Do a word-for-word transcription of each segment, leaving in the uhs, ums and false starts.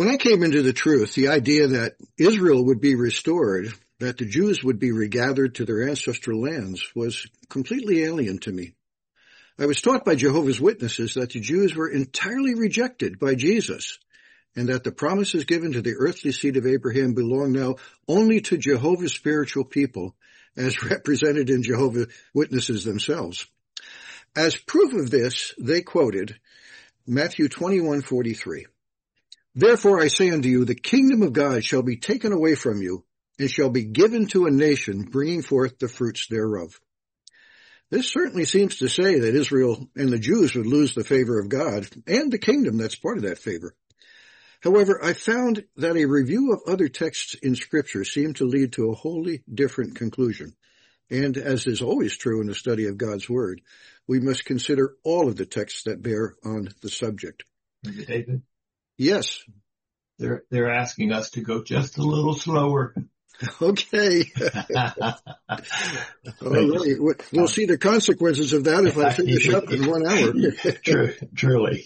When I came into the truth, the idea that Israel would be restored, that the Jews would be regathered to their ancestral lands, was completely alien to me. I was taught by Jehovah's Witnesses that the Jews were entirely rejected by Jesus, and that the promises given to the earthly seed of Abraham belong now only to Jehovah's spiritual people, as represented in Jehovah's Witnesses themselves. As proof of this, they quoted Matthew twenty-one forty-three. Therefore I say unto you, the kingdom of God shall be taken away from you, and shall be given to a nation, bringing forth the fruits thereof. This certainly seems to say that Israel and the Jews would lose the favor of God, and the kingdom that's part of that favor. However, I found that a review of other texts in Scripture seemed to lead to a wholly different conclusion. And as is always true in the study of God's Word, we must consider all of the texts that bear on the subject. David? Yes. They're, they're asking us to go just a little slower. Okay. All right. We'll see the consequences of that if I finish up in one hour. True, truly.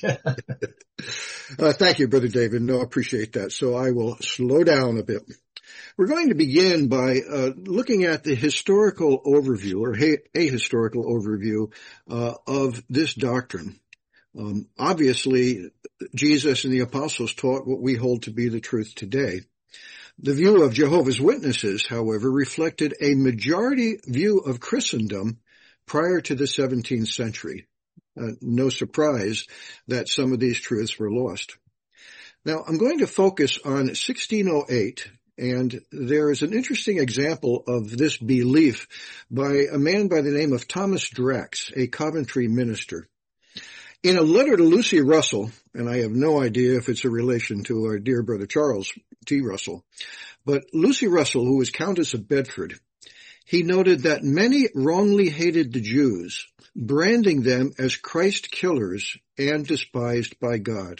uh, thank you, Brother David. No, I appreciate that. So I will slow down a bit. We're going to begin by uh, looking at the historical overview, or a, a historical overview uh, of this doctrine. Um, obviously, Jesus and the apostles taught what we hold to be the truth today. The view of Jehovah's Witnesses, however, reflected a majority view of Christendom prior to the seventeenth century. Uh, no surprise that some of these truths were lost. Now, I'm going to focus on sixteen oh eight, and there is an interesting example of this belief by a man by the name of Thomas Drax, a Coventry minister. In a letter to Lucy Russell, and I have no idea if it's a relation to our dear brother Charles T. Russell, but Lucy Russell, who was Countess of Bedford, he noted that many wrongly hated the Jews, branding them as Christ killers and despised by God.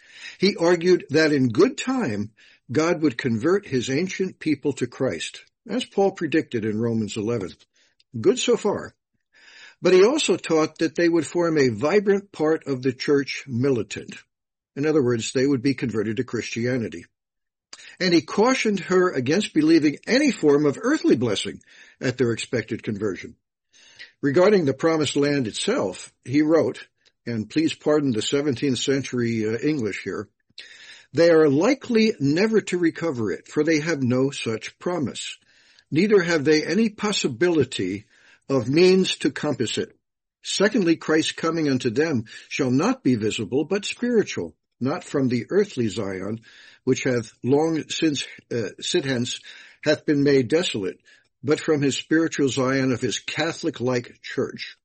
He argued that in good time, God would convert his ancient people to Christ, as Paul predicted in Romans eleven. Good so far. But he also taught that they would form a vibrant part of the church militant. In other words, they would be converted to Christianity. And he cautioned her against believing any form of earthly blessing at their expected conversion. Regarding the promised land itself, he wrote, and please pardon the seventeenth century uh, English here, they are likely never to recover it, for they have no such promise. Neither have they any possibility of means to compass it. Secondly, Christ's coming unto them shall not be visible, but spiritual, not from the earthly Zion, which hath long since uh, sit hence, hath been made desolate, but from his spiritual Zion of his Catholic-like church.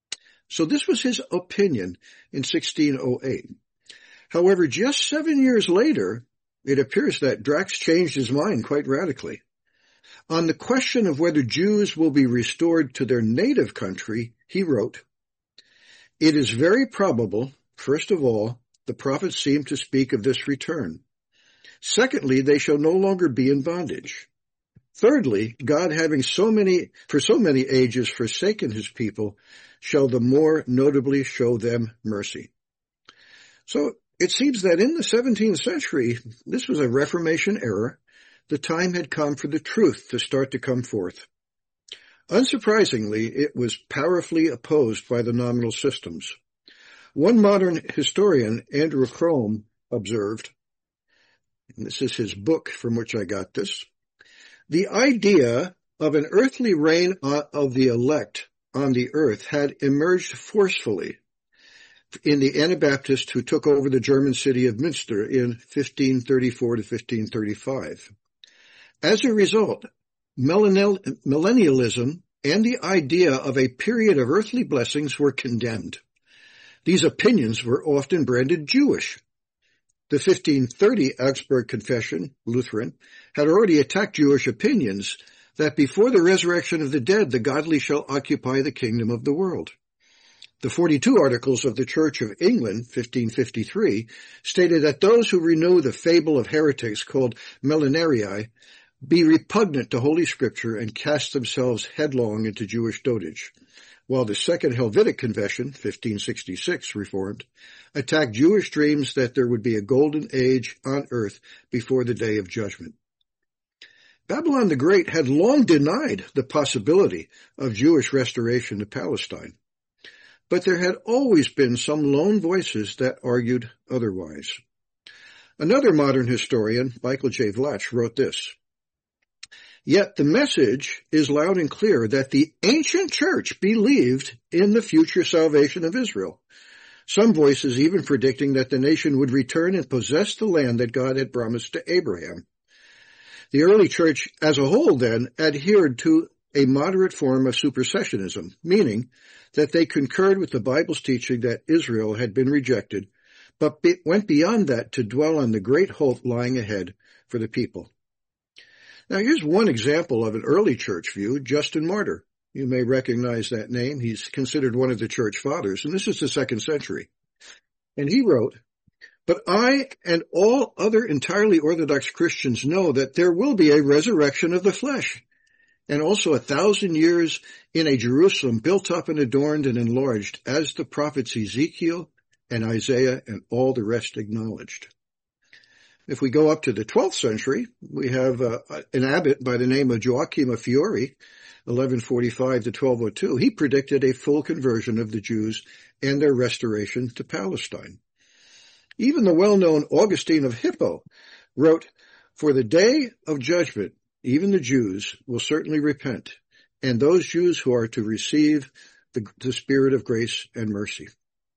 So this was his opinion in sixteen oh eight. However, just seven years later, it appears that Drax changed his mind quite radically. On the question of whether Jews will be restored to their native country, he wrote, it is very probable, first of all, the prophets seem to speak of this return. Secondly, they shall no longer be in bondage. Thirdly, God having so many, for so many ages forsaken his people, shall the more notably show them mercy. So it seems that in the seventeenth century, this was a Reformation era. The time had come for the truth to start to come forth. Unsurprisingly, it was powerfully opposed by the nominal systems. One modern historian, Andrew Crome, observed, and this is his book from which I got this, the idea of an earthly reign of the elect on the earth had emerged forcefully in the Anabaptists who took over the German city of Münster in fifteen thirty-four to fifteen thirty-five. As a result, millennialism and the idea of a period of earthly blessings were condemned. These opinions were often branded Jewish. The fifteen thirty Augsburg Confession, Lutheran, had already attacked Jewish opinions that before the resurrection of the dead, the godly shall occupy the kingdom of the world. The forty-two Articles of the Church of England, fifteen fifty-three, stated that those who renew the fable of heretics called Millennarii be repugnant to Holy Scripture and cast themselves headlong into Jewish dotage. while the Second Helvetic Confession, fifteen sixty-six, Reformed, attacked Jewish dreams that there would be a golden age on earth before the day of judgment. Babylon the Great had long denied the possibility of Jewish restoration to Palestine, but there had always been some lone voices that argued otherwise. Another modern historian, Michael J. Vlach, wrote this: "Yet the message is loud and clear that the ancient church believed in the future salvation of Israel. Some voices even predicting that the nation would return and possess the land that God had promised to Abraham. The early church as a whole then adhered to a moderate form of supersessionism, meaning that they concurred with the Bible's teaching that Israel had been rejected, but be- went beyond that to dwell on the great hope lying ahead for the people." Now here's one example of an early church view, Justin Martyr. You may recognize that name. He's considered one of the church fathers, and this is the second century. And he wrote, "But I and all other entirely Orthodox Christians know that there will be a resurrection of the flesh, and also a thousand years in a Jerusalem built up and adorned and enlarged, as the prophets Ezekiel and Isaiah and all the rest acknowledged." If we go up to the twelfth century, we have uh, an abbot by the name of Joachim of Fiore, eleven forty-five to twelve oh two. He predicted a full conversion of the Jews and their restoration to Palestine. Even the well-known Augustine of Hippo wrote, "For the day of judgment, even the Jews will certainly repent, and those Jews who are to receive the, the spirit of grace and mercy."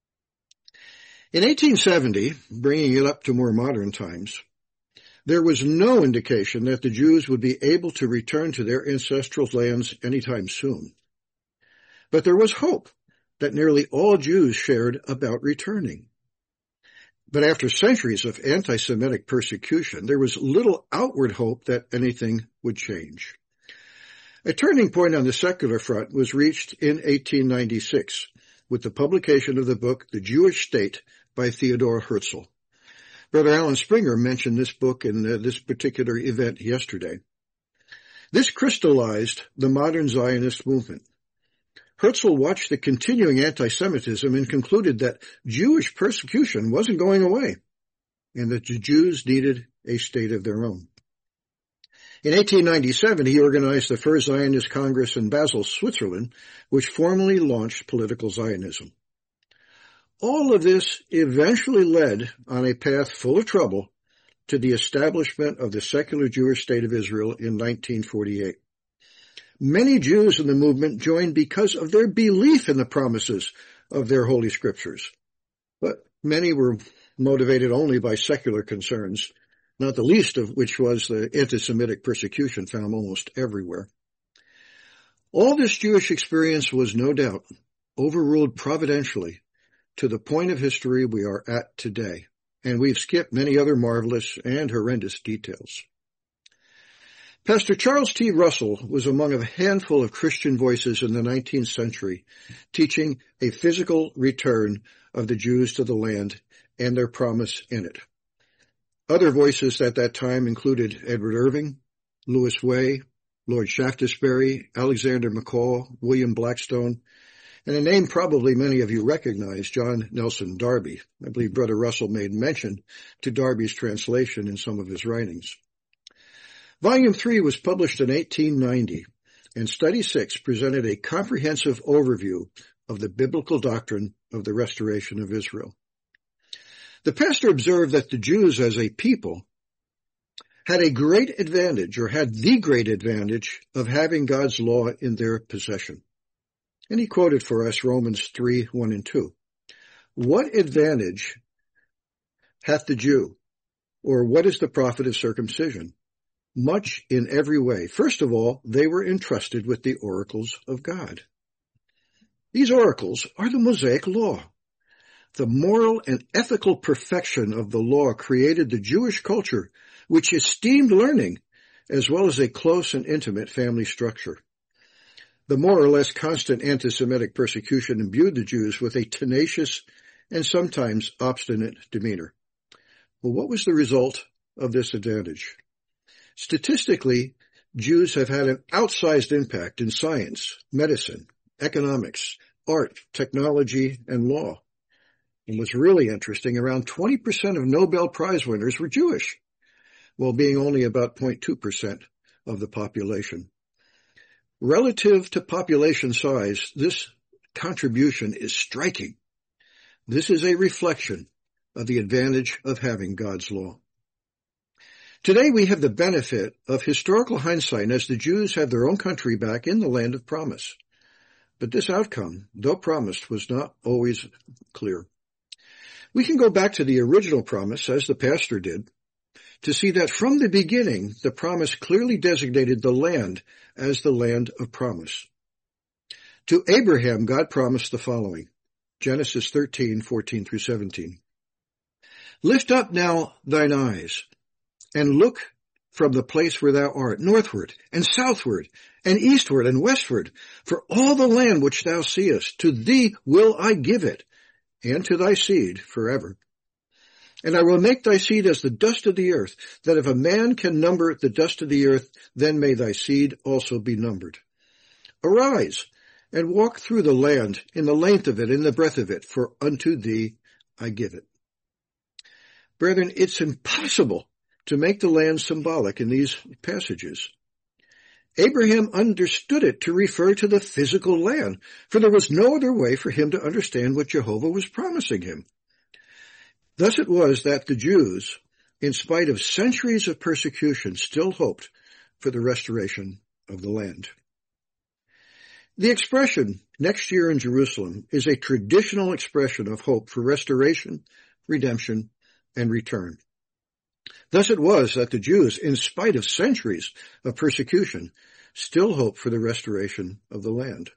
In eighteen seventy, bringing it up to more modern times, there was no indication that the Jews would be able to return to their ancestral lands anytime soon. But there was hope that nearly all Jews shared about returning. But after centuries of anti-Semitic persecution, there was little outward hope that anything would change. A turning point on the secular front was reached in eighteen ninety-six with the publication of the book The Jewish State by Theodor Herzl. Brother Alan Springer mentioned this book in uh, this particular event yesterday. This crystallized the modern Zionist movement. Herzl watched the continuing anti-Semitism and concluded that Jewish persecution wasn't going away, and that the Jews needed a state of their own. In eighteen ninety-seven, he organized the first Zionist Congress in Basel, Switzerland, which formally launched political Zionism. All of this eventually led on a path full of trouble to the establishment of the secular Jewish state of Israel in nineteen forty-eight. Many Jews in the movement joined because of their belief in the promises of their holy scriptures, but many were motivated only by secular concerns, not the least of which was the anti-Semitic persecution found almost everywhere. All this Jewish experience was no doubt overruled providentially to the point of history we are at today, and we've skipped many other marvelous and horrendous details. Pastor Charles T. Russell was among a handful of Christian voices in the nineteenth century, teaching a physical return of the Jews to the land and their promise in it. Other voices at that time included Edward Irving, Louis Way, Lord Shaftesbury, Alexander McCall, William Blackstone, and a name probably many of you recognize, John Nelson Darby. I believe Brother Russell made mention to Darby's translation in some of his writings. Volume three was published in eighteen ninety, and Study six presented a comprehensive overview of the biblical doctrine of the restoration of Israel. The pastor observed that the Jews as a people had a great advantage, or had the great advantage, of having God's law in their possession. And he quoted for us Romans three, one and two. "What advantage hath the Jew, or what is the profit of circumcision? Much in every way. First of all, they were entrusted with the oracles of God." These oracles are the Mosaic law. The moral and ethical perfection of the law created the Jewish culture, which esteemed learning, as well as a close and intimate family structure. The more or less constant anti-Semitic persecution imbued the Jews with a tenacious and sometimes obstinate demeanor. Well, what was the result of this advantage? Statistically, Jews have had an outsized impact in science, medicine, economics, art, technology, and law. And what's really interesting, around twenty percent of Nobel Prize winners were Jewish, while being only about zero point two percent of the population. Relative to population size, this contribution is striking. This is a reflection of the advantage of having God's law. Today we have the benefit of historical hindsight as the Jews have their own country back in the land of promise. But this outcome, though promised, was not always clear. We can go back to the original promise, as the pastor did, to see that from the beginning, the promise clearly designated the land as the land of promise. To Abraham, God promised the following, Genesis thirteen, fourteen through seventeen. Lift up now thine eyes, and look from the place where thou art, northward, and southward, and eastward, and westward, for all the land which thou seest, to thee will I give it, and to thy seed forever. And I will make thy seed as the dust of the earth, that if a man can number the dust of the earth, then may thy seed also be numbered. Arise, and walk through the land, in the length of it, in the breadth of it, for unto thee I give it. Brethren, it's impossible to make the land symbolic in these passages. Abraham understood it to refer to the physical land, for there was no other way for him to understand what Jehovah was promising him. Thus it was that the Jews, in spite of centuries of persecution, still hoped for the restoration of the land. The expression, next year in Jerusalem, is a traditional expression of hope for restoration, redemption, and return. Thus it was that the Jews, in spite of centuries of persecution, still hoped for the restoration of the land.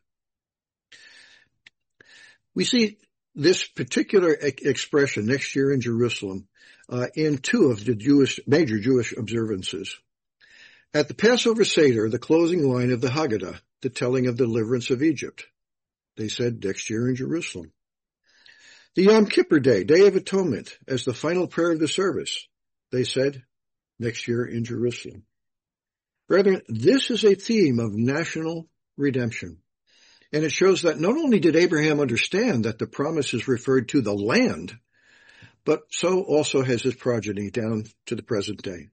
We see this particular e- expression, next year in Jerusalem, uh, in two of the Jewish, major Jewish observances. At the Passover Seder, the closing line of the Haggadah, the telling of the deliverance of Egypt. They said, next year in Jerusalem. The Yom Kippur Day, Day of Atonement, as the final prayer of the service. They said, next year in Jerusalem. Brethren, this is a theme of national redemption. And it shows that not only did Abraham understand that the promise is referred to the land, but so also has his progeny down to the present day.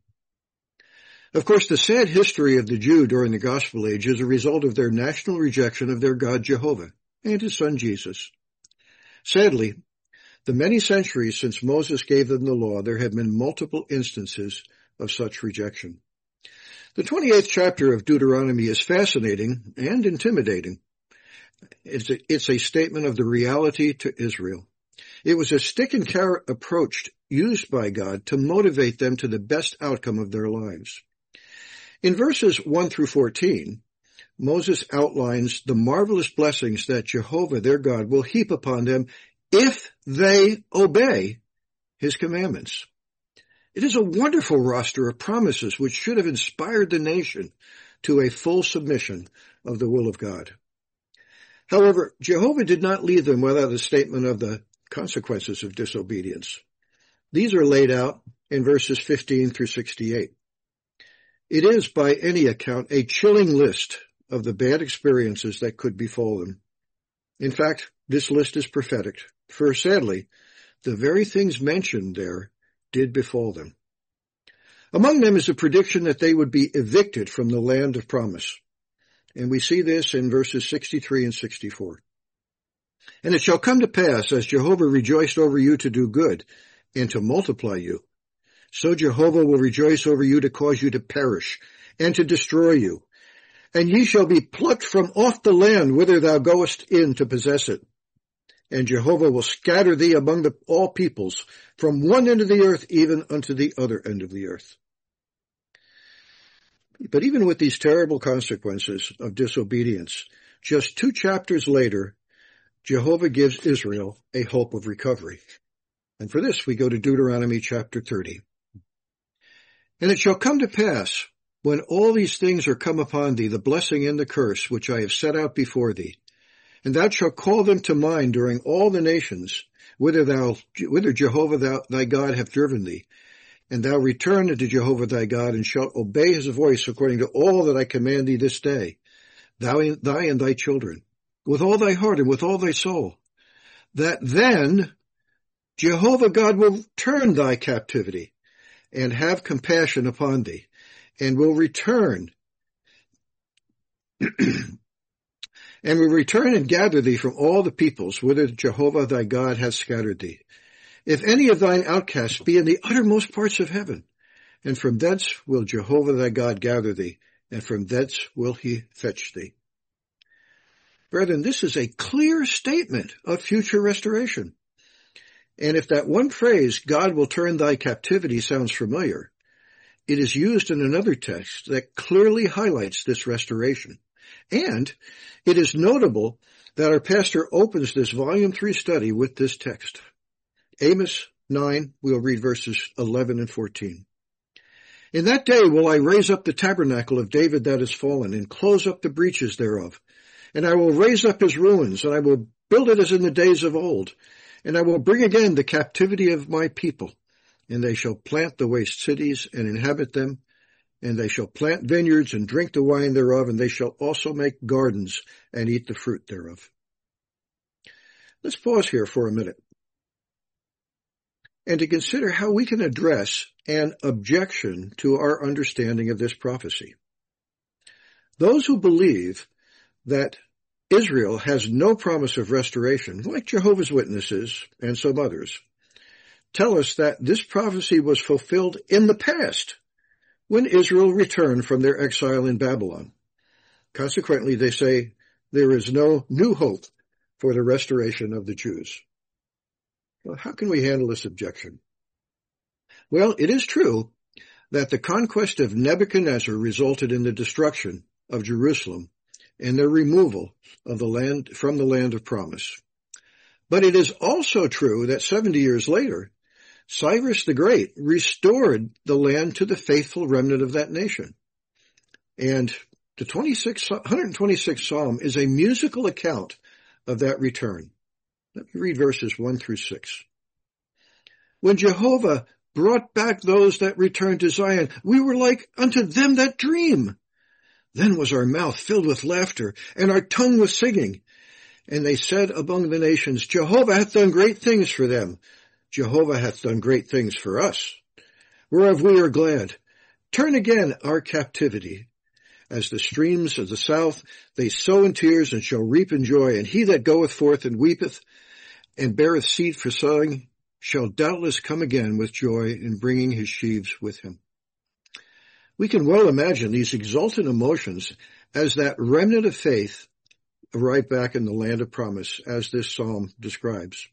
Of course, the sad history of the Jew during the Gospel Age is a result of their national rejection of their God Jehovah and his son Jesus. Sadly, the many centuries since Moses gave them the law, there have been multiple instances of such rejection. The twenty-eighth chapter of Deuteronomy is fascinating and intimidating. It's a, it's a statement of the reality to Israel. It was a stick-and-carrot approach used by God to motivate them to the best outcome of their lives. In verses one through fourteen, Moses outlines the marvelous blessings that Jehovah, their God, will heap upon them if they obey his commandments. It is a wonderful roster of promises which should have inspired the nation to a full submission of the will of God. However, Jehovah did not leave them without a statement of the consequences of disobedience. These are laid out in verses fifteen through sixty-eight. It is, by any account, a chilling list of the bad experiences that could befall them. In fact, this list is prophetic, for sadly, the very things mentioned there did befall them. Among them is a prediction that they would be evicted from the land of promise. And we see this in verses sixty-three and sixty-four. And it shall come to pass, as Jehovah rejoiced over you to do good, and to multiply you, so Jehovah will rejoice over you to cause you to perish, and to destroy you. And ye shall be plucked from off the land whither thou goest in to possess it. And Jehovah will scatter thee among the, all peoples, from one end of the earth even unto the other end of the earth. But even with these terrible consequences of disobedience, just two chapters later, Jehovah gives Israel a hope of recovery. And for this we go to Deuteronomy chapter thirty. And it shall come to pass, when all these things are come upon thee, the blessing and the curse which I have set out before thee, and thou shalt call them to mind during all the nations, whither thou, whither Jehovah thou, thy God hath driven thee, and thou return unto Jehovah thy God, and shalt obey his voice according to all that I command thee this day, thou, thy and thy children, with all thy heart and with all thy soul, that then Jehovah God will turn thy captivity and have compassion upon thee, and will return and will return and gather thee from all the peoples whither Jehovah thy God hath scattered thee. If any of thine outcasts be in the uttermost parts of heaven, and from thence will Jehovah thy God gather thee, and from thence will he fetch thee. Brethren, this is a clear statement of future restoration. And if that one phrase, God will turn thy captivity, sounds familiar, it is used in another text that clearly highlights this restoration. And it is notable that our pastor opens this volume three study with this text. Amos nine, we'll read verses eleven and fourteen. In that day will I raise up the tabernacle of David that is fallen, and close up the breaches thereof. And I will raise up his ruins, and I will build it as in the days of old. And I will bring again the captivity of my people, and they shall plant the waste cities and inhabit them, and they shall plant vineyards and drink the wine thereof, and they shall also make gardens and eat the fruit thereof. Let's pause here for a minute and to consider how we can address an objection to our understanding of this prophecy. Those who believe that Israel has no promise of restoration, like Jehovah's Witnesses and some others, tell us that this prophecy was fulfilled in the past when Israel returned from their exile in Babylon. Consequently, they say there is no new hope for the restoration of the Jews. Well, how can we handle this objection? Well, it is true that the conquest of Nebuchadnezzar resulted in the destruction of Jerusalem and their removal of the land from the land of promise. But it is also true that seventy years later, Cyrus the Great restored the land to the faithful remnant of that nation. And the twenty-sixth, one hundred twenty-sixth Psalm is a musical account of that return. Let me read verses one through six. When Jehovah brought back those that returned to Zion, we were like unto them that dream. Then was our mouth filled with laughter, and our tongue with singing. And they said among the nations, Jehovah hath done great things for them. Jehovah hath done great things for us, whereof we are glad. Turn again our captivity. As the streams of the south, they sow in tears and shall reap in joy. And he that goeth forth and weepeth and beareth seed for sowing shall doubtless come again with joy in bringing his sheaves with him. We can well imagine these exultant emotions as that remnant of faith arrived back in the land of promise, as this psalm describes.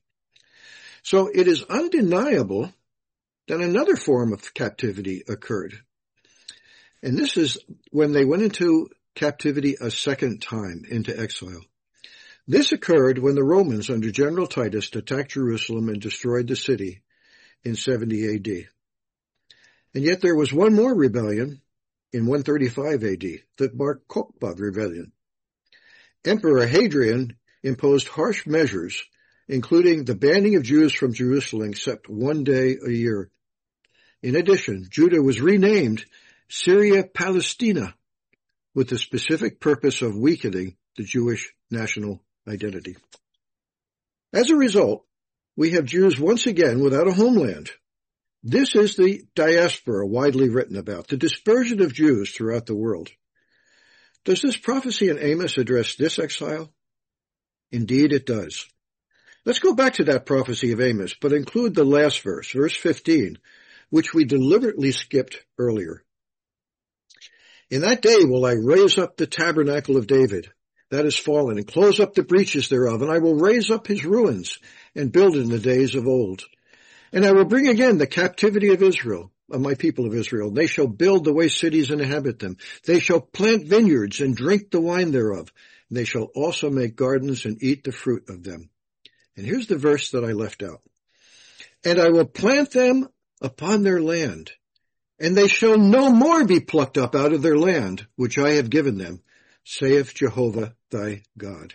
So it is undeniable that another form of captivity occurred. And this is when they went into captivity a second time, into exile. This occurred when the Romans under General Titus attacked Jerusalem and destroyed the city in seventy A D. And yet there was one more rebellion in one thirty-five A D, the Bar Kokhba rebellion. Emperor Hadrian imposed harsh measures, including the banning of Jews from Jerusalem except one day a year. In addition, Judah was renamed Syria Palestina with the specific purpose of weakening the Jewish national identity. As a result, we have Jews once again without a homeland. This is the diaspora widely written about, the dispersion of Jews throughout the world. Does this prophecy in Amos address this exile? Indeed it does. Let's go back to that prophecy of Amos, but include the last verse, verse fifteen, which we deliberately skipped earlier. In that day will I raise up the tabernacle of David that is fallen, and close up the breaches thereof, and I will raise up his ruins, and build in the days of old. And I will bring again the captivity of Israel, of my people of Israel. They shall build the waste cities and inhabit them. They shall plant vineyards and drink the wine thereof. And they shall also make gardens and eat the fruit of them. And here's the verse that I left out. And I will plant them upon their land, and they shall no more be plucked up out of their land, which I have given them, saith Jehovah thy God.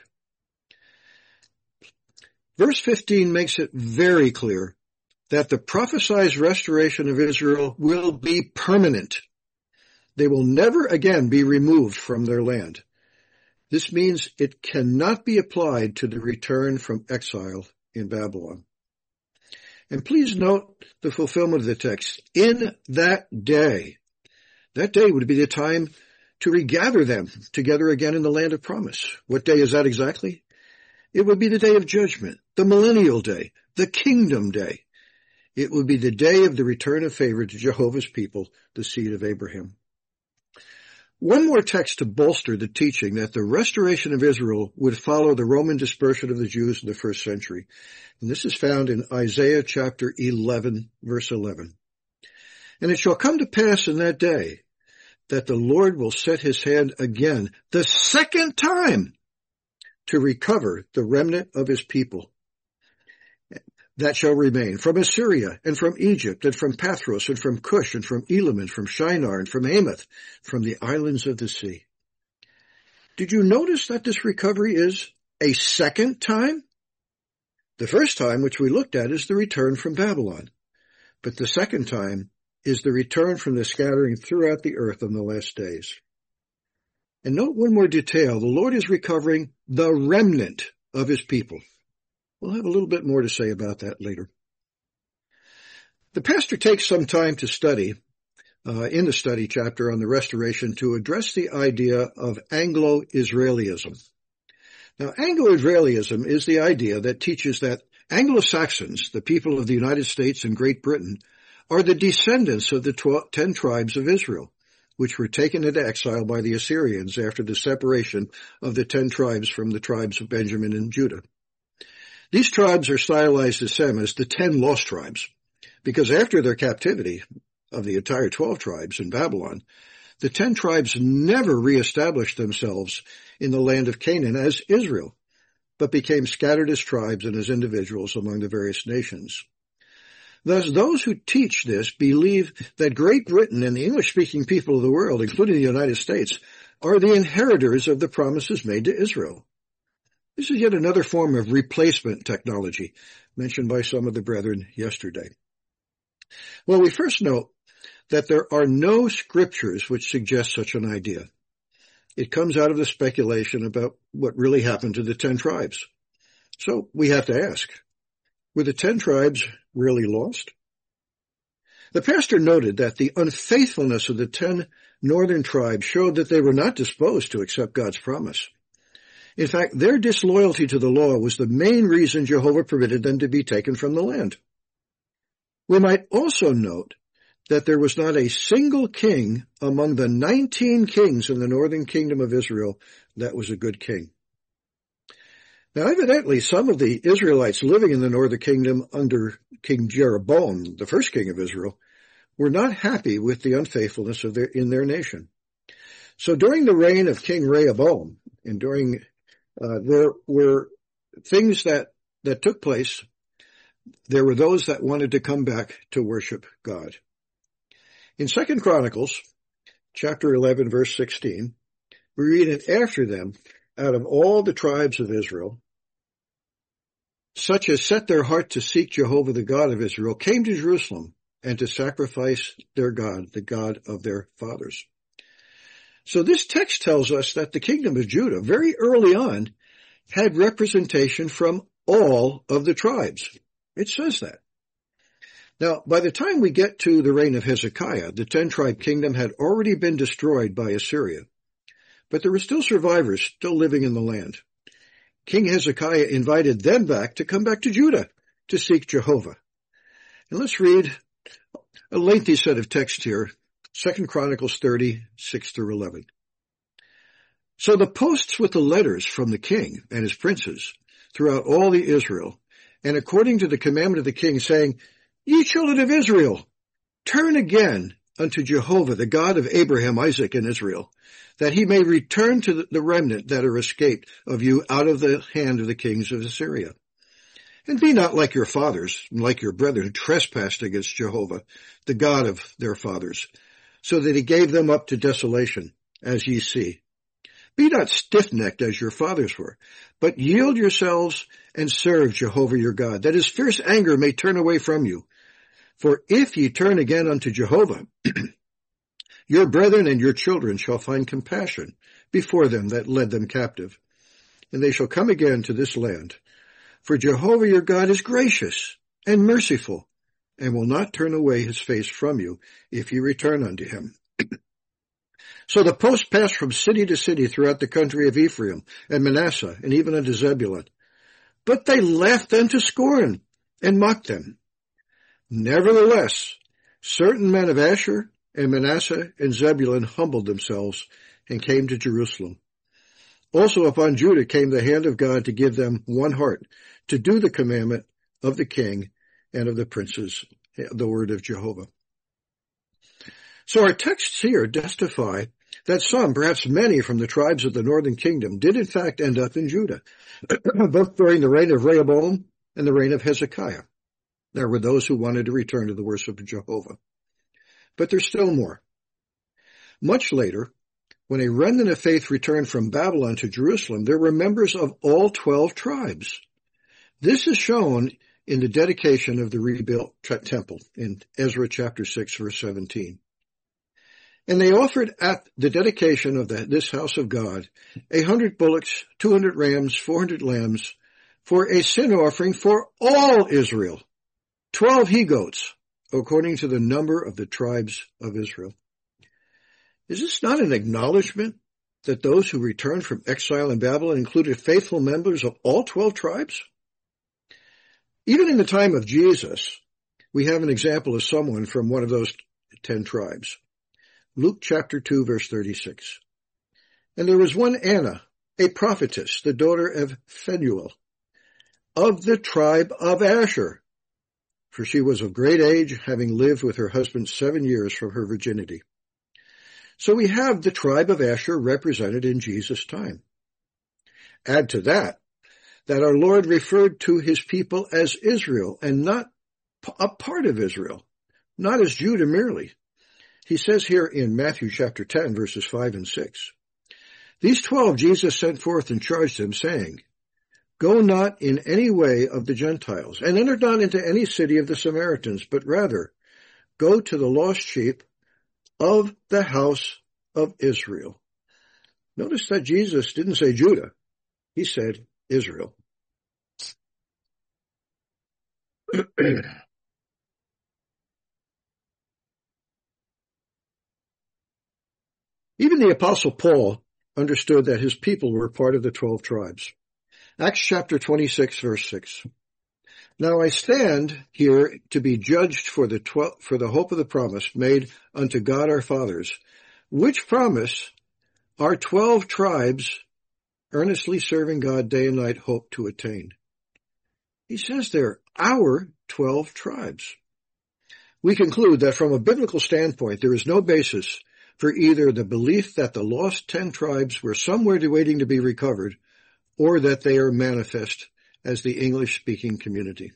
Verse fifteen makes it very clear that the prophesied restoration of Israel will be permanent. They will never again be removed from their land. This means it cannot be applied to the return from exile in Babylon. And please note the fulfillment of the text. In that day, that day would be the time to regather them together again in the land of promise. What day is that exactly? It would be the day of judgment, the millennial day, the kingdom day. It would be the day of the return of favor to Jehovah's people, the seed of Abraham. One more text to bolster the teaching that the restoration of Israel would follow the Roman dispersion of the Jews in the first century. And this is found in Isaiah chapter eleven, verse eleven. And it shall come to pass in that day that the Lord will set his hand again, the second time, to recover the remnant of his people that shall remain from Assyria and from Egypt and from Pathros and from Cush and from Elam and from Shinar and from Hamath, from the islands of the sea. Did you notice that this recovery is a second time? The first time, which we looked at, is the return from Babylon. But the second time is the return from the scattering throughout the earth in the last days. And note one more detail. The Lord is recovering the remnant of his people. We'll have a little bit more to say about that later. The pastor takes some time to study, uh, in the study chapter on the restoration, to address the idea of Anglo-Israelism. Now, Anglo-Israelism is the idea that teaches that Anglo-Saxons, the people of the United States and Great Britain, are the descendants of the twelve, ten tribes of Israel, which were taken into exile by the Assyrians after the separation of the ten tribes from the tribes of Benjamin and Judah. These tribes are stylized as them as the ten lost tribes, because after their captivity of the entire twelve tribes in Babylon, the ten tribes never reestablished themselves in the land of Canaan as Israel, but became scattered as tribes and as individuals among the various nations. Thus, those who teach this believe that Great Britain and the English-speaking people of the world, including the United States, are the inheritors of the promises made to Israel. This is yet another form of replacement technology mentioned by some of the brethren yesterday. Well, we first note that there are no scriptures which suggest such an idea. It comes out of the speculation about what really happened to the ten tribes. So we have to ask, were the ten tribes really lost? The pastor noted that the unfaithfulness of the ten northern tribes showed that they were not disposed to accept God's promise. In fact, their disloyalty to the law was the main reason Jehovah permitted them to be taken from the land. We might also note that there was not a single king among the nineteen kings in the northern kingdom of Israel that was a good king. Now, evidently, some of the Israelites living in the northern kingdom under King Jeroboam, the first king of Israel, were not happy with the unfaithfulness of their, in their nation. So during the reign of King Rehoboam, and during, uh, there were things that, that took place. There were those that wanted to come back to worship God. In Second Chronicles, chapter eleven, verse sixteen, we read, "And after them, out of all the tribes of Israel, such as set their heart to seek Jehovah, the God of Israel, came to Jerusalem and to sacrifice their God, the God of their fathers." So this text tells us that the kingdom of Judah, very early on, had representation from all of the tribes. It says that. Now, by the time we get to the reign of Hezekiah, the ten-tribe kingdom had already been destroyed by Assyria. But there were still survivors still living in the land. King Hezekiah invited them back to come back to Judah to seek Jehovah. And let's read a lengthy set of texts here, Second Chronicles thirty, six through eleven. "So the posts with the letters from the king and his princes throughout all the Israel, and according to the commandment of the king, saying, Ye children of Israel, turn again unto Jehovah, the God of Abraham, Isaac, and Israel, that he may return to the remnant that are escaped of you out of the hand of the kings of Assyria. And be not like your fathers, and like your brethren who trespassed against Jehovah, the God of their fathers, so that he gave them up to desolation, as ye see. Be not stiff-necked as your fathers were, but yield yourselves and serve Jehovah your God, that his fierce anger may turn away from you. For if ye turn again unto Jehovah, your brethren and your children shall find compassion before them that led them captive. And they shall come again to this land. For Jehovah your God is gracious and merciful, and will not turn away his face from you, if you return unto him. So the post passed from city to city throughout the country of Ephraim and Manasseh, and even unto Zebulun. But they laughed them to scorn, and mocked them. Nevertheless, certain men of Asher and Manasseh and Zebulun humbled themselves, and came to Jerusalem. Also upon Judah came the hand of God to give them one heart, to do the commandment of the king and of the princes, the word of Jehovah. So our texts here testify that some, perhaps many from the tribes of the northern kingdom, did in fact end up in Judah, both during the reign of Rehoboam and the reign of Hezekiah. There were those who wanted to return to the worship of Jehovah. But there's still more. Much later, when a remnant of faith returned from Babylon to Jerusalem, there were members of all twelve tribes. This is shown in the dedication of the rebuilt temple in Ezra chapter six, verse seventeen. And they offered at the dedication of the, this house of God a hundred bullocks, two hundred rams, four hundred lambs, for a sin offering for all Israel, twelve he-goats, according to the number of the tribes of Israel. Is this not an acknowledgement that those who returned from exile in Babylon included faithful members of all twelve tribes? Even in the time of Jesus, we have an example of someone from one of those ten tribes. Luke chapter two, verse thirty-six. And there was one Anna, a prophetess, the daughter of Phanuel, of the tribe of Asher, for she was of great age, having lived with her husband seven years from her virginity. So we have the tribe of Asher represented in Jesus' time. Add to that, that our Lord referred to his people as Israel and not a part of Israel, not as Judah merely. He says here in Matthew chapter ten, verses five and six, these twelve Jesus sent forth and charged them, saying, Go not in any way of the Gentiles, and enter not into any city of the Samaritans, but rather go to the lost sheep of the house of Israel. Notice that Jesus didn't say Judah. He said Israel. Even the Apostle Paul understood that his people were part of the twelve tribes. Acts chapter twenty-six, verse six. Now I stand here to be judged for the twelve, for the hope of the promise made unto God our fathers, which promise our twelve tribes, earnestly serving God day and night, hope to attain. He says there, our twelve tribes. We conclude that from a biblical standpoint, there is no basis for either the belief that the lost ten tribes were somewhere waiting to be recovered, or that they are manifest as the English-speaking community.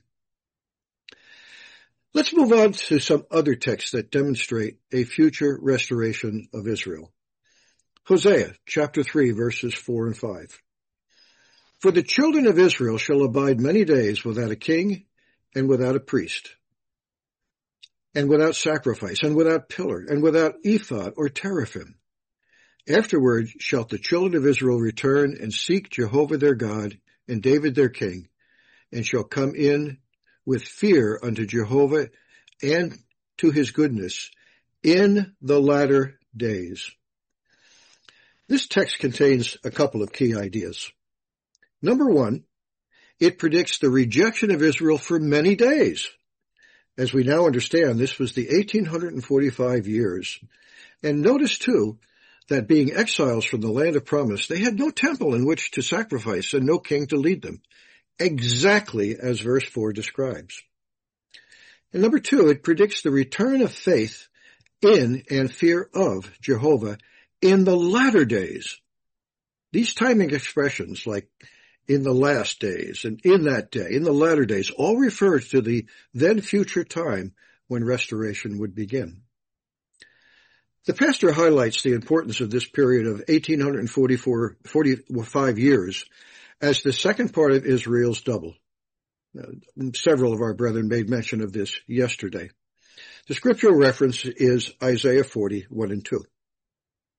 Let's move on to some other texts that demonstrate a future restoration of Israel. Hosea chapter three, verses four and five. For the children of Israel shall abide many days without a king and without a priest, and without sacrifice, and without pillar, and without ephod or teraphim. Afterward shall the children of Israel return and seek Jehovah their God and David their king, and shall come in with fear unto Jehovah and to his goodness in the latter days. This text contains a couple of key ideas. Number one, it predicts the rejection of Israel for many days. As we now understand, this was the eighteen forty-five years. And notice, too, that being exiles from the land of promise, they had no temple in which to sacrifice and no king to lead them, exactly as verse four describes. And number two, it predicts the return of faith in and fear of Jehovah in the latter days. These timing expressions like in the last days and in that day, in the latter days, all refer to the then future time when restoration would begin. The pastor highlights the importance of this period of eighteen forty-four, forty-five years as the second part of Israel's double. Uh, several of our brethren made mention of this yesterday. The scriptural reference is Isaiah forty, one and two.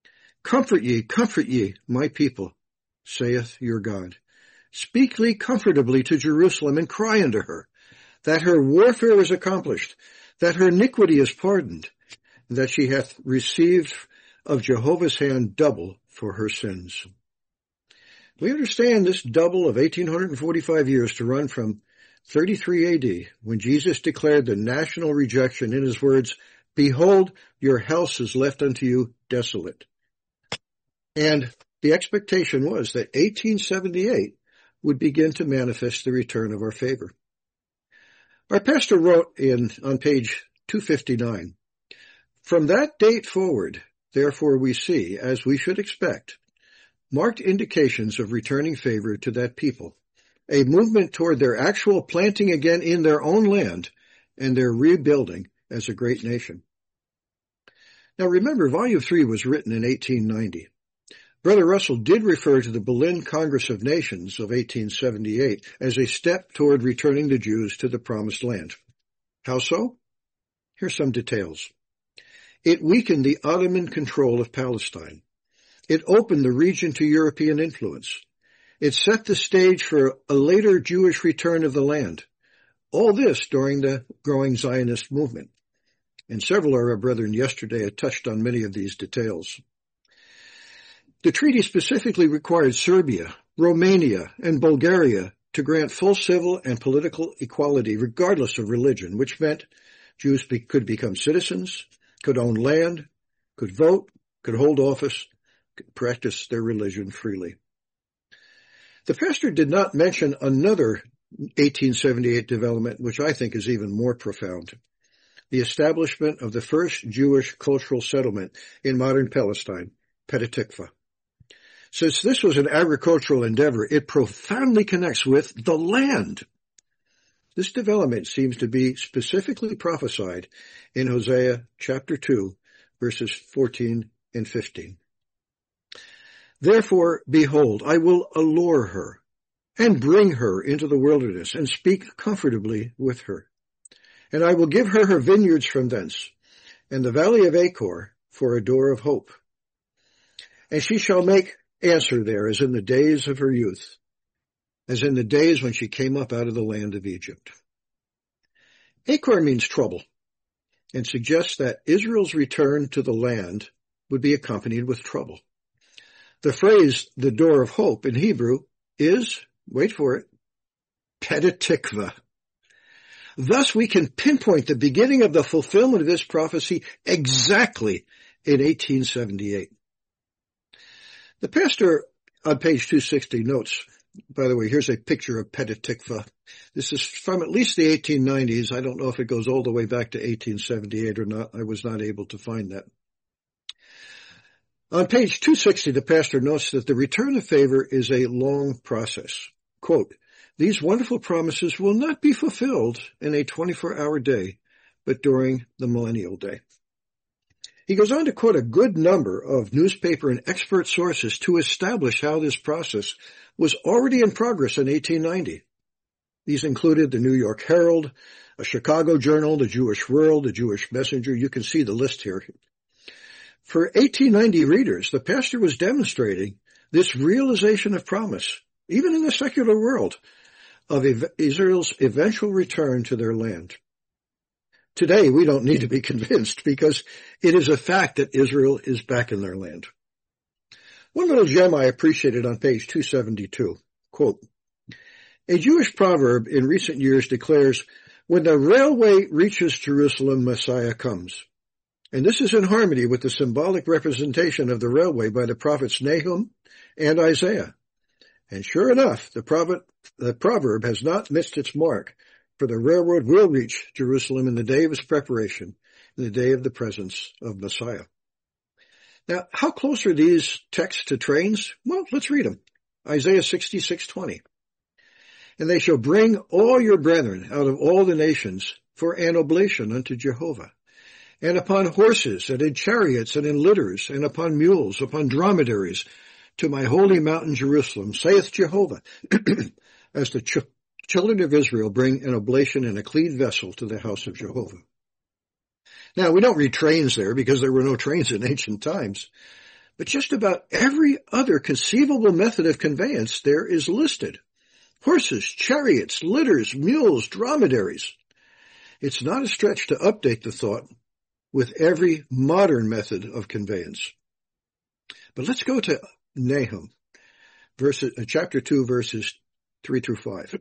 Comfort ye, comfort ye, my people, saith your God. Speak ye comfortably to Jerusalem, and cry unto her, that her warfare is accomplished, that her iniquity is pardoned, and that she hath received of Jehovah's hand double for her sins. We understand this double of eighteen forty-five years to run from thirty-three A D, when Jesus declared the national rejection in his words, Behold, your house is left unto you desolate. And the expectation was that eighteen seventy-eight would begin to manifest the return of our favor. Our pastor wrote in on page two fifty-nine, From that date forward, therefore we see, as we should expect, marked indications of returning favor to that people, a movement toward their actual planting again in their own land and their rebuilding as a great nation. Now remember, Volume three was written in eighteen ninety. Brother Russell did refer to the Berlin Congress of Nations of eighteen seventy-eight as a step toward returning the Jews to the Promised Land. How so? Here's some details. It weakened the Ottoman control of Palestine. It opened the region to European influence. It set the stage for a later Jewish return of the land. All this during the growing Zionist movement. And several of our brethren yesterday had touched on many of these details. The treaty specifically required Serbia, Romania, and Bulgaria to grant full civil and political equality regardless of religion, which meant Jews be, could become citizens, could own land, could vote, could hold office, could practice their religion freely. The pastor did not mention another eighteen seventy-eight development, which I think is even more profound. The establishment of the first Jewish cultural settlement in modern Palestine, Petah Tikva. Since this was an agricultural endeavor, it profoundly connects with the land. This development seems to be specifically prophesied in Hosea chapter two, verses fourteen and fifteen. Therefore, behold, I will allure her and bring her into the wilderness and speak comfortably with her. And I will give her her vineyards from thence, and the valley of Achor for a door of hope. And she shall make answer there as in the days of her youth, as in the days when she came up out of the land of Egypt. Achor means trouble, and suggests that Israel's return to the land would be accompanied with trouble. The phrase, the door of hope, in Hebrew is, wait for it, Petah Tikva. Thus we can pinpoint the beginning of the fulfillment of this prophecy exactly in eighteen seventy-eight. The pastor on page two sixty notes, by the way, here's a picture of Petah Tikva. This is from at least the eighteen nineties. I don't know if it goes all the way back to eighteen seventy-eight or not. I was not able to find that. On page two sixty, the pastor notes that the return of favor is a long process. Quote, these wonderful promises will not be fulfilled in a twenty-four hour day, but during the millennial day. He goes on to quote a good number of newspaper and expert sources to establish how this process was already in progress in eighteen ninety. These included the New York Herald, a Chicago Journal, the Jewish World, the Jewish Messenger. You can see the list here. For eighteen ninety readers, the pastor was demonstrating this realization of promise, even in the secular world, of Israel's eventual return to their land. Today, we don't need to be convinced because it is a fact that Israel is back in their land. One little gem I appreciated on page two seventy-two, quote, a Jewish proverb in recent years declares, when the railway reaches Jerusalem, Messiah comes. And this is in harmony with the symbolic representation of the railway by the prophets Nahum and Isaiah. And sure enough, the, proverb, the proverb has not missed its mark, for the railroad will reach Jerusalem in the day of its preparation, in the day of the presence of Messiah. Now, how close are these texts to trains? Well, let's read them. Isaiah sixty-six twenty. And they shall bring all your brethren out of all the nations for an oblation unto Jehovah, and upon horses, and in chariots, and in litters, and upon mules, upon dromedaries, to my holy mountain Jerusalem, saith Jehovah, as the ch- children of Israel bring an oblation in a clean vessel to the house of Jehovah. Now, we don't read trains there because there were no trains in ancient times, but just about every other conceivable method of conveyance there is listed. Horses, chariots, litters, mules, dromedaries. It's not a stretch to update the thought with every modern method of conveyance. But let's go to Nahum, verses, uh, chapter two, verses three through five.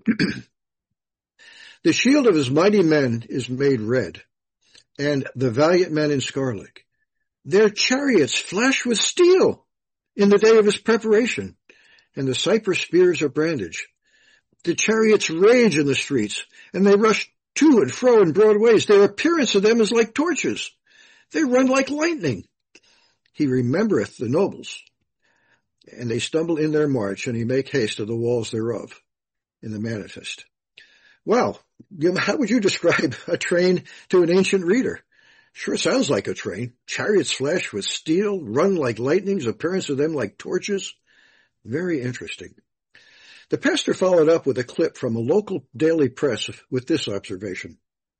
The shield of his mighty men is made red, and the valiant men in scarlet. Their chariots flash with steel in the day of his preparation, and the cypress spears are brandished. The chariots rage in the streets, and they rush to and fro in broad ways. Their appearance of them is like torches. They run like lightning. He remembereth the nobles, and they stumble in their march, and he make haste to the walls thereof in the manifest. Wow, how would you describe a train to an ancient reader? Sure sounds like a train. Chariots flash with steel, run like lightnings, appearance of them like torches. Very interesting. The pastor followed up with a clip from a local daily press with this observation.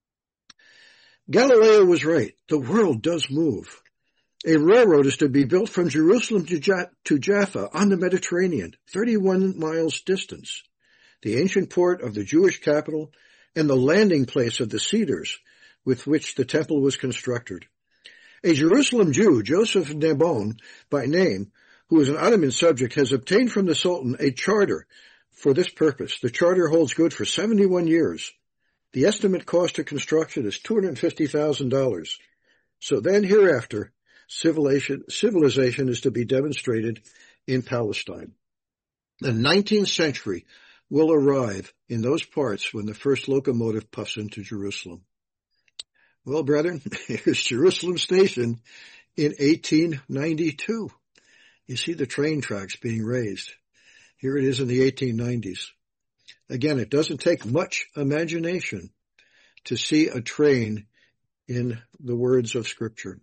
Galileo was right. The world does move. A railroad is to be built from Jerusalem to, ja- to Jaffa on the Mediterranean, thirty-one miles distance, the ancient port of the Jewish capital and the landing place of the cedars with which the temple was constructed. A Jerusalem Jew, Joseph Nebon, by name, who is an Ottoman subject, has obtained from the Sultan a charter for this purpose. The charter holds good for seventy-one years. The estimate cost of construction is two hundred fifty thousand dollars. So then hereafter, civilization, civilization is to be demonstrated in Palestine. The nineteenth century will arrive in those parts when the first locomotive puffs into Jerusalem. Well, brethren, here's Jerusalem Station in eighteen ninety-two. You see the train tracks being raised. Here it is in the eighteen nineties. Again, it doesn't take much imagination to see a train in the words of Scripture.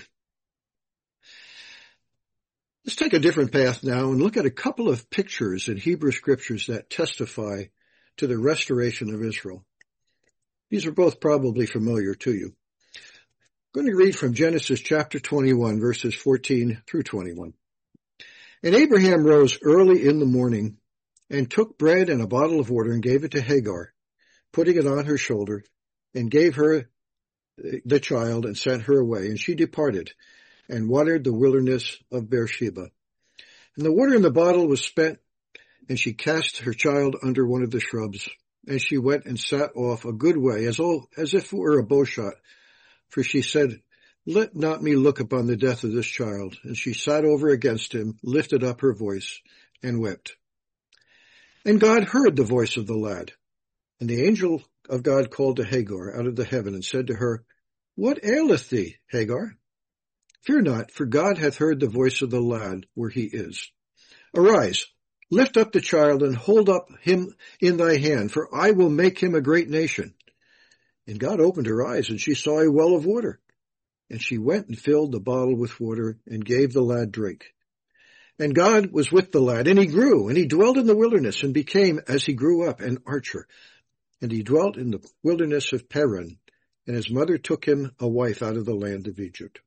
Let's take a different path now and look at a couple of pictures in Hebrew Scriptures that testify to the restoration of Israel. These are both probably familiar to you. I'm going to read from Genesis chapter twenty-one, verses fourteen through twenty-one. And Abraham rose early in the morning and took bread and a bottle of water and gave it to Hagar, putting it on her shoulder, and gave her the child and sent her away. And she departed and watered the wilderness of Beersheba. And the water in the bottle was spent, and she cast her child under one of the shrubs. And she went and sat off a good way, as, all, as if it were a bow shot. For she said, Let not me look upon the death of this child. And she sat over against him, lifted up her voice, and wept. And God heard the voice of the lad. And the angel of God called to Hagar out of the heaven, and said to her, What aileth thee, Hagar? Fear not, for God hath heard the voice of the lad where he is. Arise, lift up the child, and hold up him in thy hand, for I will make him a great nation. And God opened her eyes, and she saw a well of water. And she went and filled the bottle with water, and gave the lad drink. And God was with the lad, and he grew, and he dwelt in the wilderness, and became, as he grew up, an archer. And he dwelt in the wilderness of Paran, and his mother took him a wife out of the land of Egypt.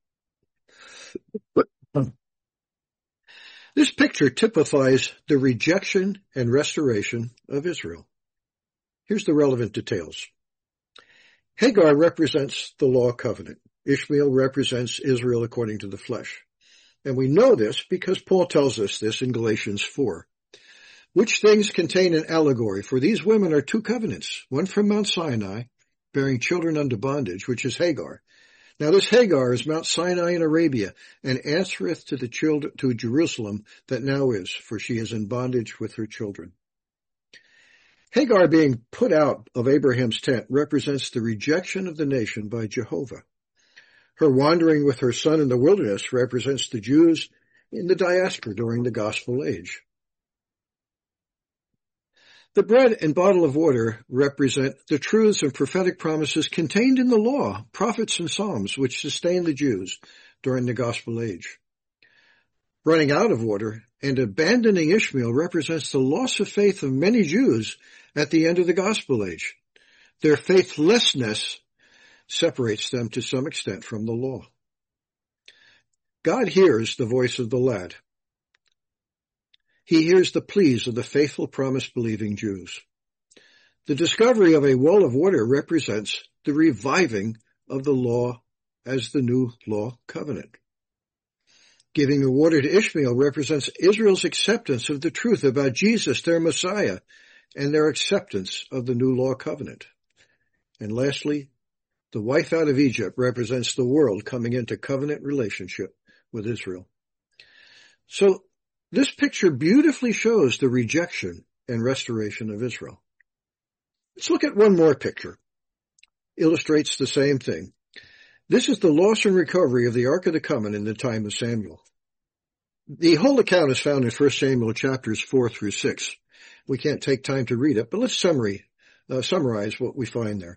This picture typifies the rejection and restoration of Israel. Here's the relevant details. Hagar represents the law covenant. Ishmael represents Israel according to the flesh. And we know this because Paul tells us this in Galatians four. Which things contain an allegory? For these women are two covenants, one from Mount Sinai, bearing children unto bondage, which is Hagar. Now this Hagar is Mount Sinai in Arabia, and answereth to the children, to Jerusalem that now is, for she is in bondage with her children. Hagar being put out of Abraham's tent represents the rejection of the nation by Jehovah. Her wandering with her son in the wilderness represents the Jews in the diaspora during the gospel age. The bread and bottle of water represent the truths and prophetic promises contained in the law, prophets, and psalms, which sustained the Jews during the gospel age. Running out of water and abandoning Ishmael represents the loss of faith of many Jews at the end of the gospel age. Their faithlessness separates them to some extent from the law. God hears the voice of the lad. He hears the pleas of the faithful, promise-believing Jews. The discovery of a well of water represents the reviving of the law as the new law covenant. Giving the water to Ishmael represents Israel's acceptance of the truth about Jesus, their Messiah, and their acceptance of the new law covenant. And lastly, the wife out of Egypt represents the world coming into covenant relationship with Israel. So this picture beautifully shows the rejection and restoration of Israel. Let's look at one more picture. Illustrates the same thing. This is the loss and recovery of the Ark of the Covenant in the time of Samuel. The whole account is found in First Samuel chapters four through six. We can't take time to read it, but let's summary, uh, summarize what we find there.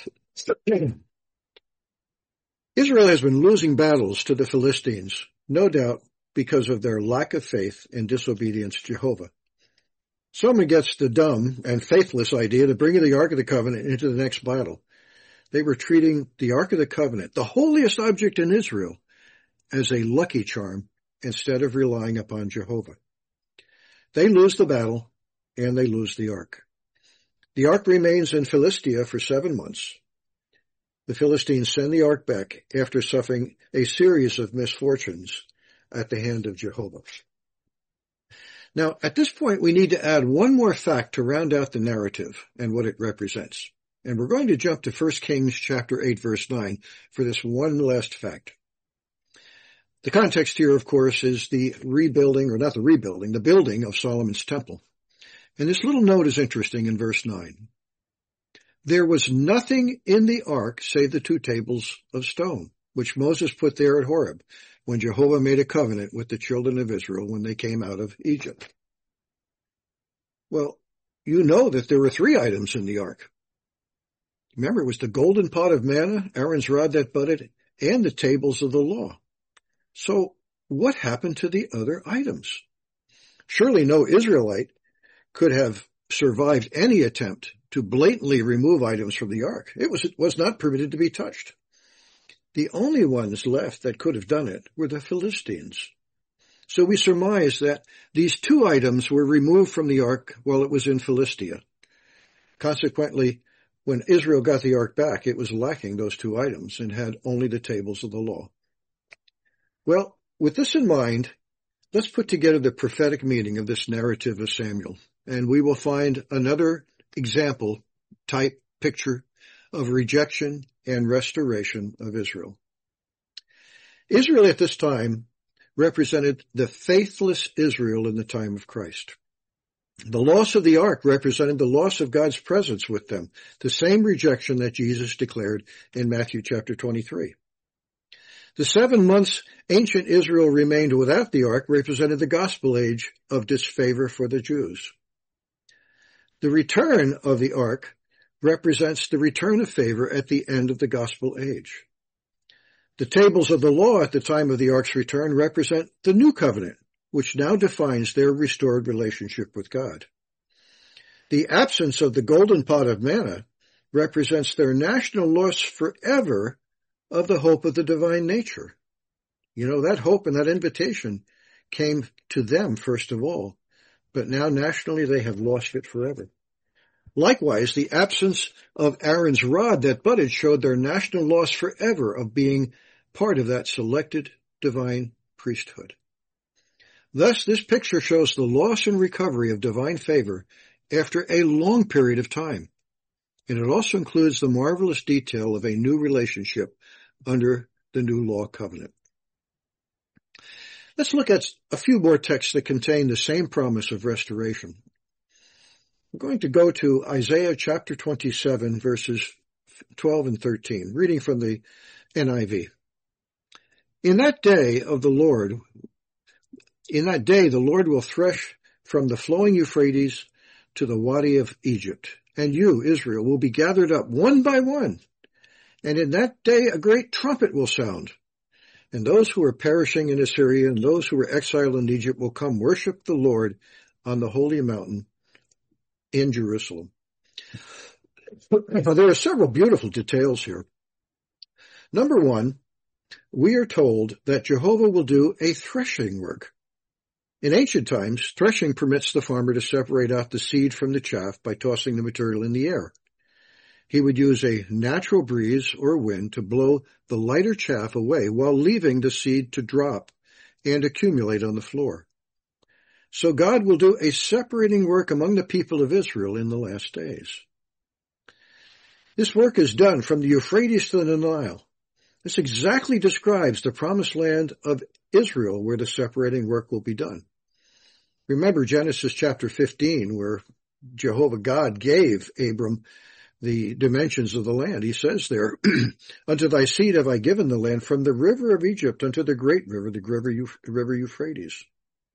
Israel has been losing battles to the Philistines, no doubt because of their lack of faith and disobedience to Jehovah. Someone gets the dumb and faithless idea to bring the Ark of the Covenant into the next battle. They were treating the Ark of the Covenant, the holiest object in Israel, as a lucky charm instead of relying upon Jehovah. They lose the battle, and they lose the Ark. The Ark remains in Philistia for seven months. The Philistines send the Ark back after suffering a series of misfortunes at the hand of Jehovah. Now, at this point, we need to add one more fact to round out the narrative and what it represents. And we're going to jump to First Kings chapter eight, verse nine for this one last fact. The context here, of course, is the rebuilding, or not the rebuilding, the building of Solomon's temple. And this little note is interesting in verse nine. There was nothing in the ark save the two tables of stone, which Moses put there at Horeb, when Jehovah made a covenant with the children of Israel when they came out of Egypt. Well, you know that there were three items in the ark. Remember, it was the golden pot of manna, Aaron's rod that budded, and the tables of the law. So what happened to the other items? Surely no Israelite could have survived any attempt to blatantly remove items from the ark. It was, it was not permitted to be touched. The only ones left that could have done it were the Philistines. So we surmise that these two items were removed from the ark while it was in Philistia. Consequently, when Israel got the ark back, it was lacking those two items and had only the tables of the law. Well, with this in mind, let's put together the prophetic meaning of this narrative of Samuel, and we will find another example, type, picture of rejection and restoration of Israel. Israel at this time represented the faithless Israel in the time of Christ. The loss of the ark represented the loss of God's presence with them, the same rejection that Jesus declared in Matthew chapter twenty-three. The seven months ancient Israel remained without the ark represented the gospel age of disfavor for the Jews. The return of the ark represents the return of favor at the end of the gospel age. The tables of the law at the time of the ark's return represent the new covenant, which now defines their restored relationship with God. The absence of the golden pot of manna represents their national loss forever of the hope of the divine nature. You know, that hope and that invitation came to them first of all, but now nationally they have lost it forever. Likewise, the absence of Aaron's rod that budded showed their national loss forever of being part of that selected divine priesthood. Thus, this picture shows the loss and recovery of divine favor after a long period of time. And it also includes the marvelous detail of a new relationship under the new law covenant. Let's look at a few more texts that contain the same promise of restoration. We're going to go to Isaiah chapter twenty-seven, verses twelve and thirteen, reading from the N I V. In that day of the Lord, in that day the Lord will thresh from the flowing Euphrates to the Wadi of Egypt, and you, Israel, will be gathered up one by one. And in that day a great trumpet will sound, and those who are perishing in Assyria and those who are exiled in Egypt will come worship the Lord on the holy mountain in Jerusalem. Now, there are several beautiful details here. Number one, we are told that Jehovah will do a threshing work. In ancient times, threshing permits the farmer to separate out the seed from the chaff by tossing the material in the air. He would use a natural breeze or wind to blow the lighter chaff away while leaving the seed to drop and accumulate on the floor. So God will do a separating work among the people of Israel in the last days. This work is done from the Euphrates to the Nile. This exactly describes the promised land of Israel where the separating work will be done. Remember Genesis chapter fifteen, where Jehovah God gave Abram the dimensions of the land. He says there, unto thy seed have I given the land from the river of Egypt unto the great river, the river, Euph- river Euphrates.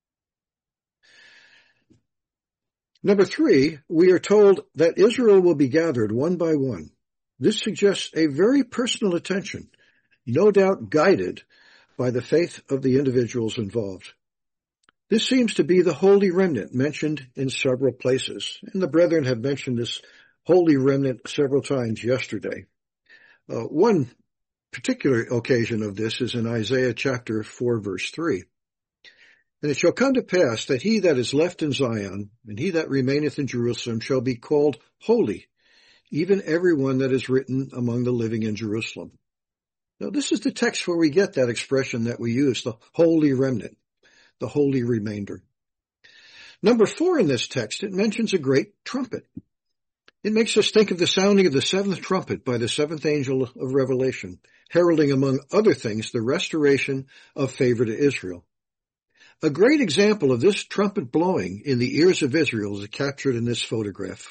Number three, we are told that Israel will be gathered one by one. This suggests a very personal attention, no doubt guided by the faith of the individuals involved. This seems to be the holy remnant mentioned in several places, and the brethren have mentioned this holy remnant several times yesterday. Uh, one particular occasion of this is in Isaiah chapter four, verse three. And it shall come to pass that he that is left in Zion, and he that remaineth in Jerusalem, shall be called holy, even every one that is written among the living in Jerusalem. Now, this is the text where we get that expression that we use, the holy remnant, the holy remainder. Number four in this text, it mentions a great trumpet. It makes us think of the sounding of the seventh trumpet by the seventh angel of Revelation, heralding, among other things, the restoration of favor to Israel. A great example of this trumpet blowing in the ears of Israel is captured in this photograph.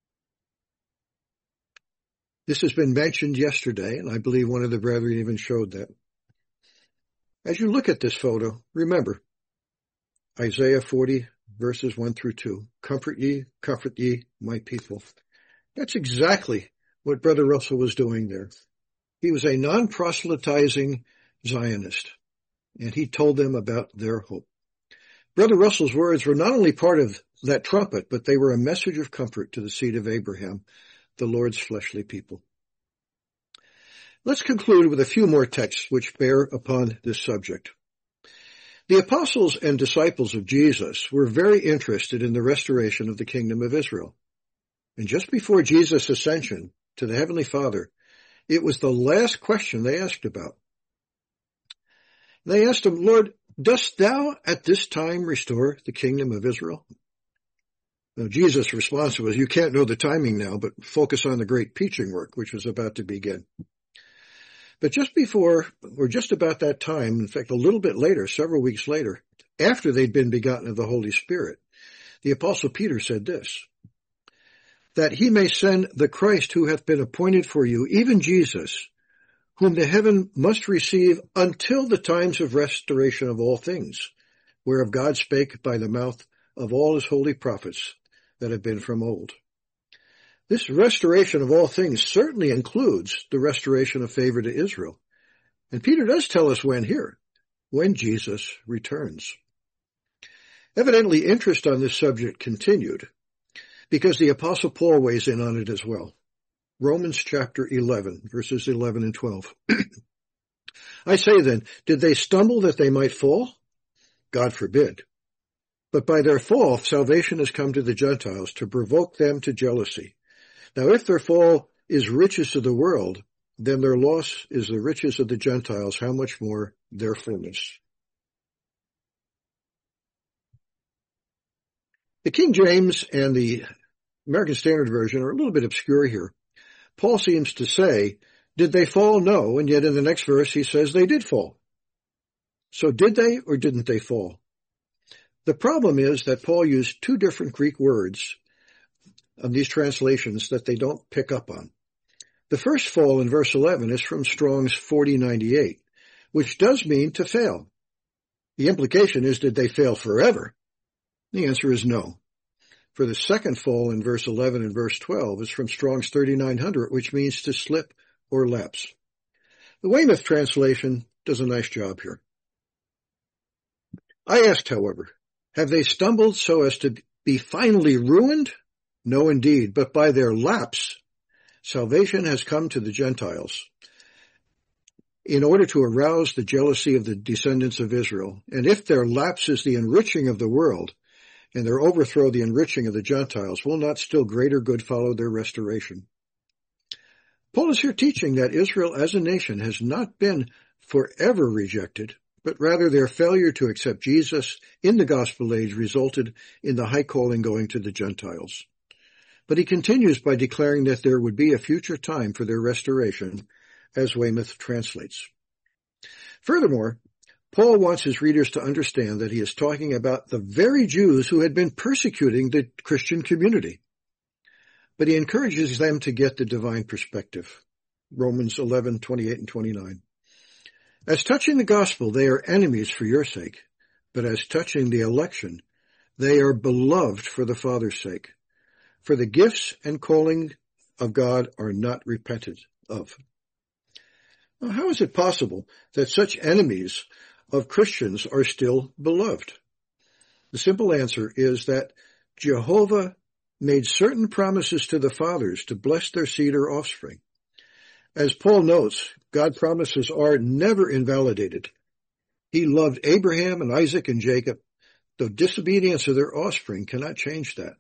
This has been mentioned yesterday, and I believe one of the brethren even showed that. As you look at this photo, remember Isaiah forty, verses one through two. Comfort ye, comfort ye, my people. That's exactly what Brother Russell was doing there. He was a non-proselytizing Zionist, and he told them about their hope. Brother Russell's words were not only part of that trumpet, but they were a message of comfort to the seed of Abraham, the Lord's fleshly people. Let's conclude with a few more texts which bear upon this subject. The apostles and disciples of Jesus were very interested in the restoration of the kingdom of Israel. And just before Jesus' ascension to the Heavenly Father, it was the last question they asked about. They asked him, Lord, dost thou at this time restore the kingdom of Israel? Now, Jesus' response was, you can't know the timing now, but focus on the great preaching work, which was about to begin. But just before, or just about that time, in fact, a little bit later, several weeks later, after they'd been begotten of the Holy Spirit, the Apostle Peter said this, that he may send the Christ who hath been appointed for you, even Jesus, whom the heaven must receive until the times of restoration of all things, whereof God spake by the mouth of all his holy prophets that have been from old. This restoration of all things certainly includes the restoration of favor to Israel. And Peter does tell us when here, when Jesus returns. Evidently, interest on this subject continued because the Apostle Paul weighs in on it as well. Romans chapter eleven, verses eleven and twelve. I say then, did they stumble that they might fall? God forbid. But by their fall, salvation has come to the Gentiles to provoke them to jealousy. Now, if their fall is riches of the world, then their loss is the riches of the Gentiles. How much more their fullness? The King James and the American Standard Version are a little bit obscure here. Paul seems to say, did they fall? No. And yet in the next verse, he says they did fall. So did they or didn't they fall? The problem is that Paul used two different Greek words on these translations that they don't pick up on. The first fall in verse eleven is from Strong's forty ninety-eight, which does mean to fail. The implication is, did they fail forever? The answer is no. For the second fall in verse eleven and verse twelve is from Strong's thirty-nine hundred, which means to slip or lapse. The Weymouth translation does a nice job here. I asked, however, have they stumbled so as to be finally ruined? No, indeed, but by their lapse, salvation has come to the Gentiles. in order to arouse the jealousy of the descendants of Israel. And if their lapse is the enriching of the world, and their overthrow the enriching of the Gentiles, will not still greater good follow their restoration? Paul is here teaching that Israel as a nation has not been forever rejected, but rather their failure to accept Jesus in the gospel age resulted in the high calling going to the Gentiles. But he continues by declaring that there would be a future time for their restoration, as Weymouth translates. Furthermore, Paul wants his readers to understand that he is talking about the very Jews who had been persecuting the Christian community. But he encourages them to get the divine perspective. Romans eleven, twenty-eight and twenty-nine. As touching the gospel, they are enemies for your sake, but as touching the election, they are beloved for the Father's sake. For the gifts and calling of God are not repented of. Now, how is it possible that such enemies of Christians are still beloved? The simple answer is that Jehovah made certain promises to the fathers to bless their seed or offspring. As Paul notes, God's promises are never invalidated. He loved Abraham and Isaac and Jacob, though disobedience of their offspring cannot change that.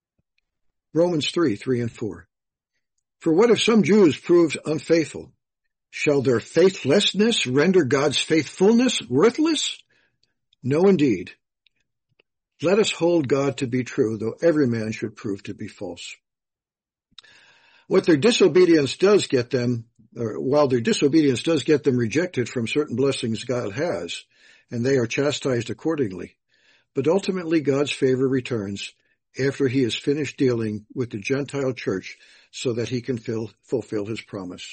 Romans three, three and four. For what if some Jews proved unfaithful? Shall their faithlessness render God's faithfulness worthless? No, indeed. Let us hold God to be true, though every man should prove to be false. What their disobedience does get them, or while their disobedience does get them rejected from certain blessings God has, and they are chastised accordingly, but ultimately God's favor returns after he has finished dealing with the Gentile church so that he can fill, fulfill his promise.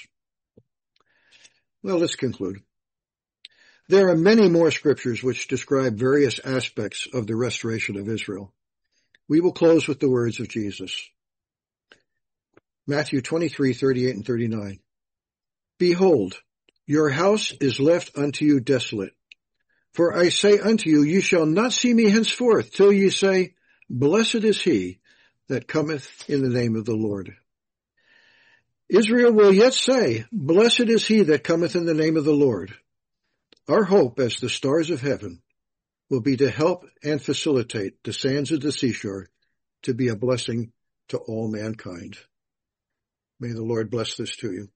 Well, let's conclude. There are many more scriptures which describe various aspects of the restoration of Israel. We will close with the words of Jesus. Matthew twenty-three, thirty-eight and thirty-nine. Behold, your house is left unto you desolate. For I say unto you, ye shall not see me henceforth, till ye say, Blessed is he that cometh in the name of the Lord. Israel will yet say, Blessed is he that cometh in the name of the Lord. Our hope as the stars of heaven will be to help and facilitate the sands of the seashore to be a blessing to all mankind. May the Lord bless this to you.